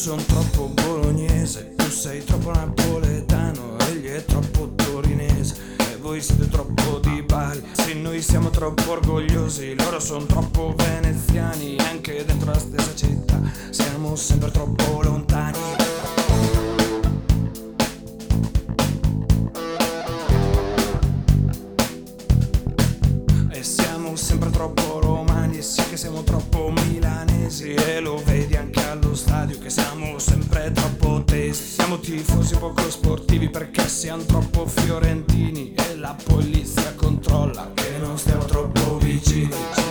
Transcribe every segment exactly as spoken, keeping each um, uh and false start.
sono troppo bolognese, tu sei troppo napoletano, egli è troppo torinese e voi siete troppo di Bari. Sì, noi siamo troppo orgogliosi, loro sono troppo veneziani, anche dentro la stessa città siamo sempre troppo lontani. E siamo sempre troppo romani, e sì che siamo troppo milanesi, e lo vedi anche allo stadio che siamo sempre troppo tesi. Siamo tifosi poco sportivi perché siamo troppo fiorentini e la polizia controlla che non stiamo troppo vicini.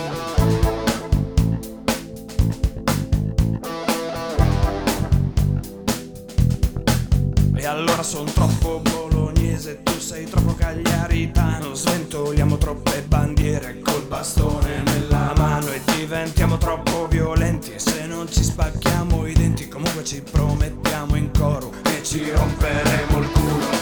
E allora son troppo bolognese, tu sei troppo cagliaritano, sventoliamo troppe bandiere col bastone nella mano e diventiamo troppo violenti, e se non ci spacchiamo i denti comunque ci promettiamo in coro che ci romperemo il culo.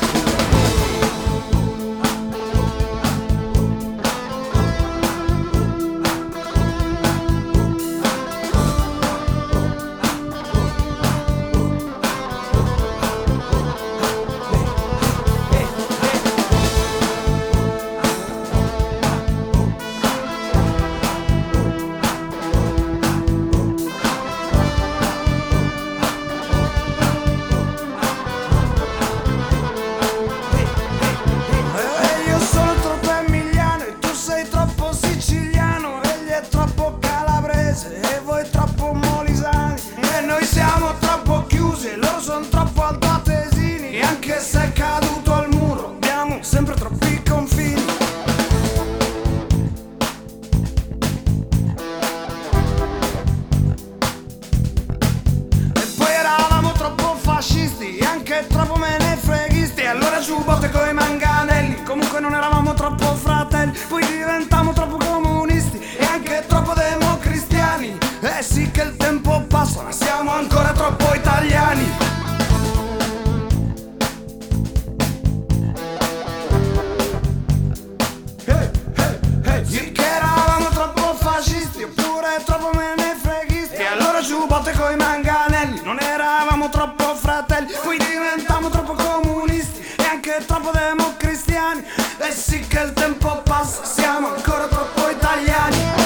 E voi troppo molisani, e noi siamo troppo chiusi, e loro sono troppo altoatesini, e anche se è caduto il muro abbiamo sempre troppi confini. E poi eravamo troppo fascisti, e anche troppo menefreghisti, e allora giubbotte coi manganelli, comunque non eravamo troppo fratelli, poi diventammo troppo comunisti, e anche troppo democristiani. Eh sì che il tempo passa, ma siamo ancora troppo italiani. Hey, hey, hey. Sì che eravamo troppo fascisti, oppure troppo menefreghisti, e allora giubbotte coi manganelli, non eravamo troppo fratelli, poi diventammo troppo comunisti, e anche troppo democristiani. Eh sì che il tempo passa, siamo ancora troppo italiani.